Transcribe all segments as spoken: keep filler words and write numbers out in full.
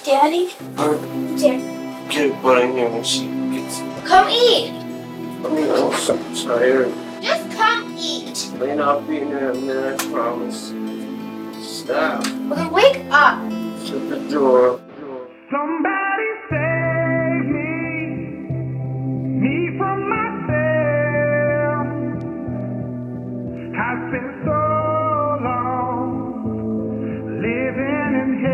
Daddy? Huh? Daddy. Get butt in here when she gets. Come eat. I mean, I'm so tired. Just come eat. Lane, I'll be in there in a minute, I promise. Stop. Well, then wake up. Shut the door. Somebody save me, me from myself. I've been so long living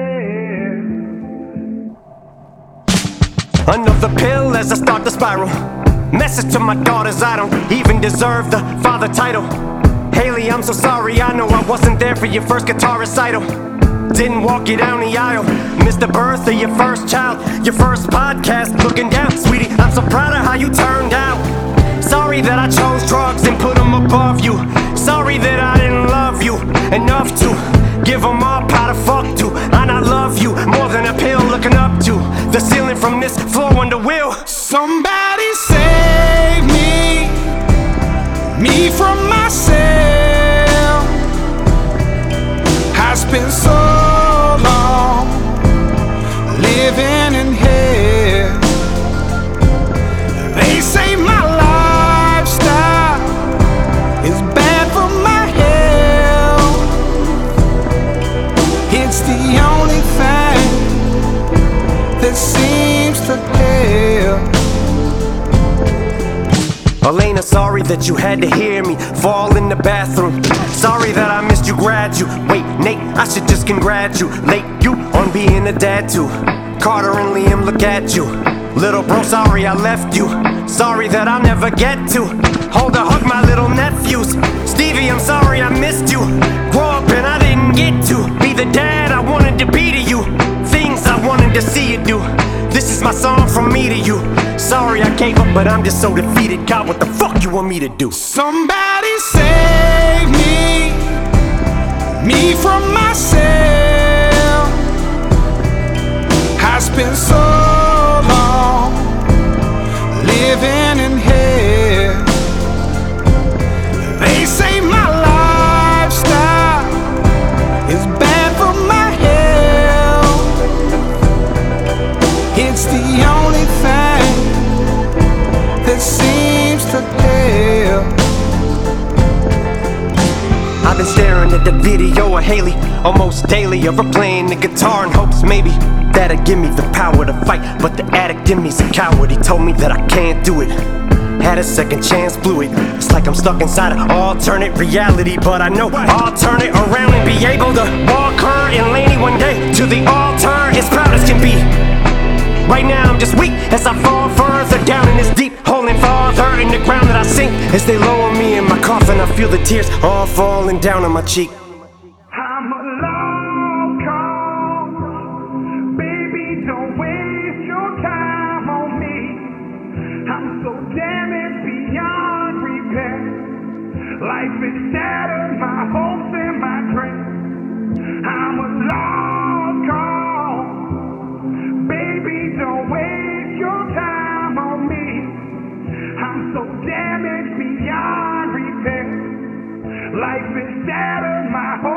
in hell. Another pill as I start to spiral. Message to my daughters, I don't even deserve the father title. Haley, I'm so sorry, I know I wasn't there for your first guitar recital. Didn't walk you down the aisle. Missed the birth of your first child. Your first podcast, looking down. Sweetie, I'm so proud of how you turned out. Sorry that I chose drugs and put them above you. Sorry that I didn't love you enough to give them all power to fuck to. And I love you more than a pill looking up to the ceiling from this floor under wheel. Somebody save me, me from myself. I spent so long living in hell. They say my lifestyle is bad for my health. It's the only thing that seems to help. Elena, sorry that you had to hear me fall in the bathroom. Sorry that I missed you graduate. Nate, I should just congratulate you on being a dad too. Carter and Liam, look at you. Little bro, sorry I left you. Sorry that I'll never get to hold or hug my little nephews. Stevie, I'm sorry I missed you. Grow up and I didn't get to be the dad I wanted to be to you. Things I wanted to see you do. This is my song from me to you. Sorry I gave up, but I'm just so defeated. God, what the fuck you want me to do? Somebody save me, me from myself. I spent so long living in hell. They say my lifestyle is bad for my health. It's the only thing that seems to help. I've been staring at the video of Haley almost daily, of her playing the guitar in hopes maybe that'll give me the power to fight. But the addict in me's a coward, he told me that I can't do it. Had a second chance, blew it. It's like I'm stuck inside an alternate reality, but I know I'll turn it around and be able to walk her and Laney one day to the altar as proud as can be. Right now I'm just weak as I fall further down in this deep hole and farther in the ground that I sink. As they lower me in my coffin, I feel the tears all falling down on my cheek. I'm a long call, baby, don't waste your time on me. I'm so damaged beyond repair. Life is shattered, my hopes and my dreams. I'm a long call, baby, don't waste your time on me. I'm so damaged beyond repair. Life is shattered, my hopes